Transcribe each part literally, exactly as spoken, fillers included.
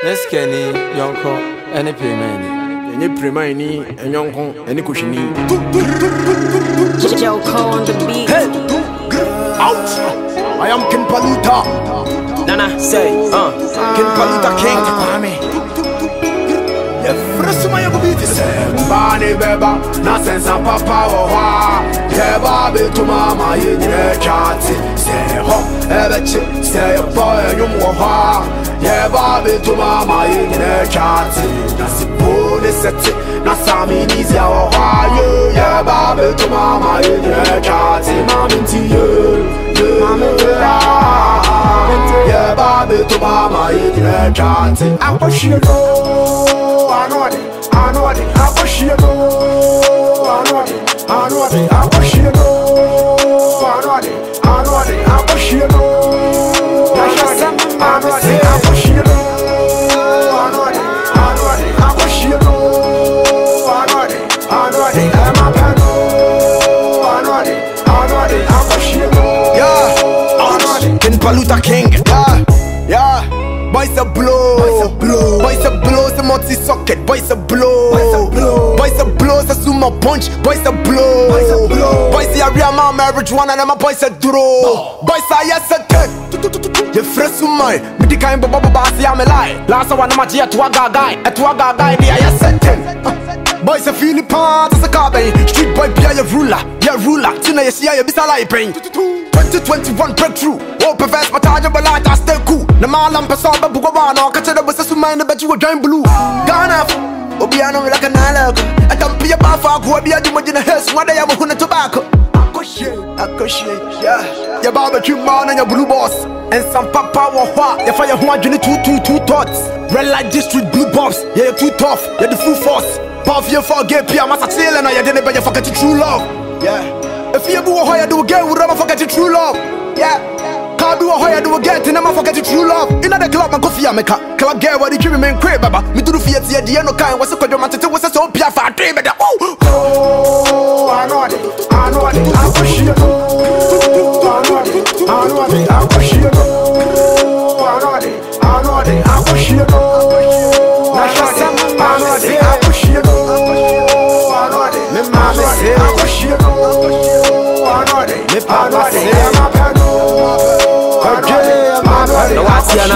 Let's Kenny, Yonko, any payment. Any premani and Yonko, any cushiony. Joko on the beat. Hey, out! I am King Paluta. Nana, say, uh, King Paluta King. Yeah, first my beat is Bani Beba, Nonsense and Papa. Yeah, Baby to Mama, you can't say, Hop, Everett, say a boy, you more. Yeah, Baby to Mama, you can't see. That's the bonus set it. Nasami is your wire. Yeah, Baby to Mama, you can't see. Mammy to you, Mammy to yeah, Baby to Mama, you can't see. I push you low, I know it, I know it. I push you low, I know it, I know it. I push you low, I know it, I know it. I push you low, I know it. I push you low, I know it, I know it. I push you low, I know it, I know it. I'm a pedal, I know it, I know it. I push you low, yeah, I know it. King Paluta King, yeah, yeah. Boys a blow, boys a blow, boys a blow, the multi socket, boys a blow, boys a blow, boys a blow, the sumo punch, boys a blow, boys a blow, boys a real man marriage one and I'm a boys a draw, boys a yes a ten. You fresh to my, me the kind of baba bossy I'm a lie. Last one I'm a tea to a guy, a to a guy, the yes a ten. Boys a feeling part as a carbe, street boy be a ruler, yeah ruler. Tina you see you be a lie pain. twenty twenty-one breakthrough. Oh, perverse, but I just like I stay cool. The man I'm passing by Bugabano, catch it up with some mind, but you were giant blue. Ghana, Obiano like an island. I don't be a bafa, who be a demon in the house, one day I'm a hundred tobacco. I yeah. Your barbecue man and your blue boss. And some papa or what? You fire one, you need two, two, two thoughts. Red light district, blue bombs. Yeah, you're too tough. You're the full force. Puff your forget, Pia, Massa Tail, and I didn't buy your forget your true love. Yeah. If you do a higher, do again, would never forget your true love. Yeah. Can't do a higher, do again, and never forget your true love. In the club, my coffee, I'm a car. Club girl, what did you remain crib, Baba? Me do the fiat, the idea, no kind, was a quadromatic, was a so pia for a dream, but oh, oh, I know it, I know it, I push you, I know it, I know it, I push you, I know it, I know it, I push you, I know it, I push you, I know it, I push you, I know it, I know it, I'm a pedal. No, what's your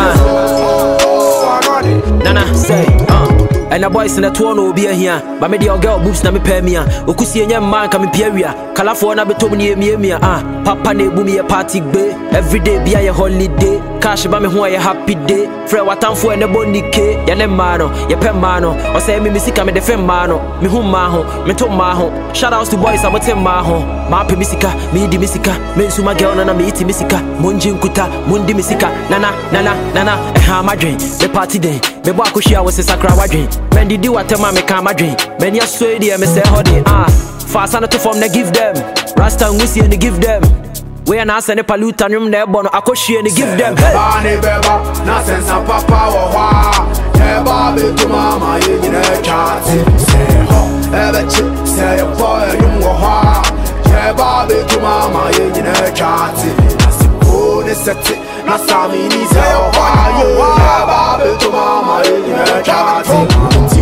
name? Nana, say, uh. And the boys in the tour will be here. But me the girl boobs na me pay me. Okusi enya man ka me pieria. California be to me me me ah. Papa ne bu me a party bay. Every day be a holiday. Cash ba me ho a happy day. Frɛ watamfo ene bonike. Ya ne ma no, ye pɛ ma no. O say me misika me de fe ma no. Me hu ma ho, me to ma ho. Shout outs to boys abote ma ho. Ma pe misika, me di misika. Me nsu ma girl nana me iti misika. Monji nkuta, mundi misika. Nana, nana, nana. Eh ha ma dwen. Me party day. Me bo akohia wo se sakra wadwen. Men did you what tell me come my dream. Men ya swear me say hodi ah. Fast on to form they give them. Rasta and Wisi and they give them. We and us and the Paluta room there bono akoshi and they give them. Bani Beba, nonsense and Papa wa. Yeah, Baby to Mama, you can't say ho. Ever chip, say a boy, you go ha. Yeah, Baby to Mama, you can't see. That's the bonus set it. Nasami is your wire. Yeah, Baby to Mama, you can't see.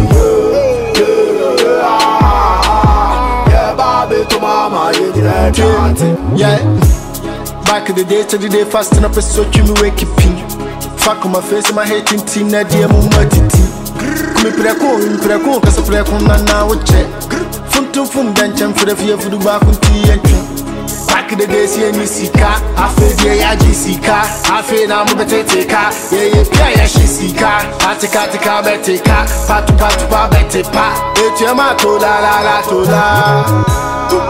Yeah, back in the day, to the day, fasting up a so you me wake up. Fuck on my face, my head in tea, Nadia Mumatiti. Come preko, preko, cause a preko, now a check. Funtum fun, dancing for the fear for the back on tea and back in the days, yeah, you see car. I feel the A G C car. I feel I'm a better car. Yeah, yeah, yeah, she see car. I take out the car, better car. Patu, patu, pa, better pa. It's your mato, la, la, la, to la.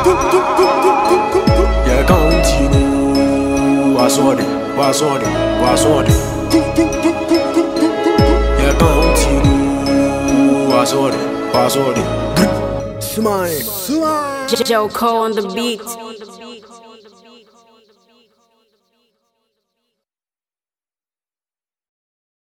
Yeah, continue. What's on it? What's on it? What's on it? Yeah, continue. What's on it? What's on it? Smile. Smile. Joko on the beat.